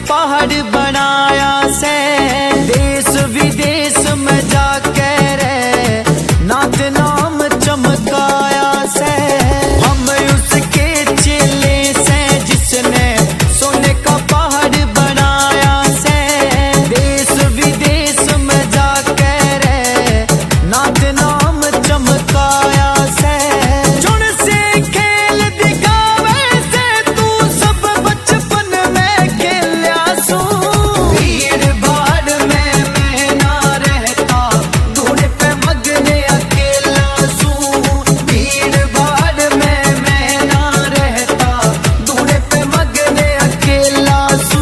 पहाड़ बनाया से। देश विदेश में जाके रे नाथ नाम चमकाया से। हम उसके चेले से जिसने सोने का पहाड़ बनाया से। देश विदेश में जाके रे नाथ नाम चमकाया से। जुड़ से खेल दिखावे से तू सब बचपन में खेला सू। भीड़ भाड़ में मैं ना रहता घोड़े पे मगने अकेला सू। भीड़ भाड़ में मैं ना रहता घोड़े पे मगने अकेला सू।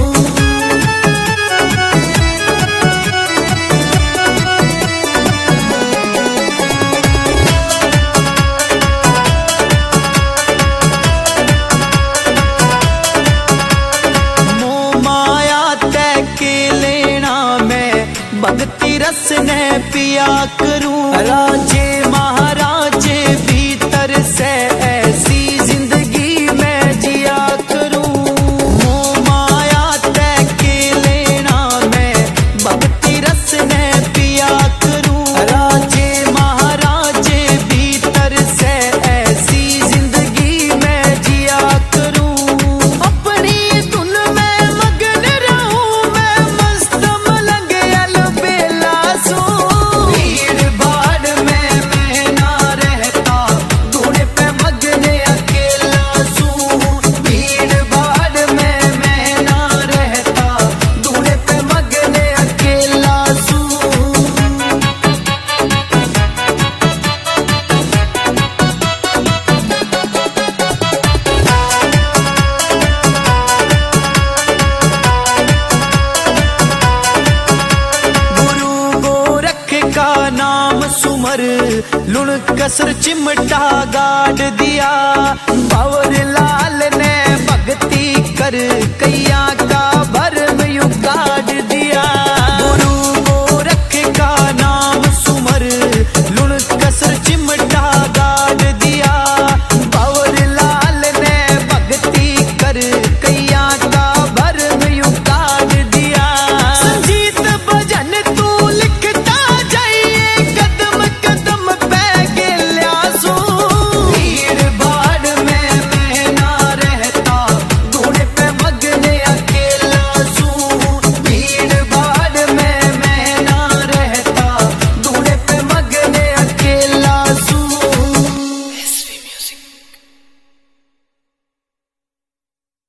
भक्ति रस ने पिया करूं। राजे महाराजे भीतर से ऐसी जिंदगी में जिया करूं। मोह माया तय के लेना मैं भक्ति रस ने पिया करूं। राजे महाराजे भीतर से ऐसी जिंदगी में जिया करूं। अपनी धुन में मगन रहूं मैं मस्त मलंग अलबेला सू। भीड़ भाड़ में मैं ना रहता घोड़े पे मगने अकेला सू। भीड़ भाड़ में मैं ना रहता घोड़े पे मगने अकेला सू। गुरु गोरख का नाम सुमर लुण कसर चिमटा गाड़ दिया। बावर लाल ने भक्ति कर कैया का भरम युगाड़ दिया। गुरु गोरख का नाम सुमर लुण कसर चिमटा गाड़ दिया। बावर लाल ने भक्ति कर कैया का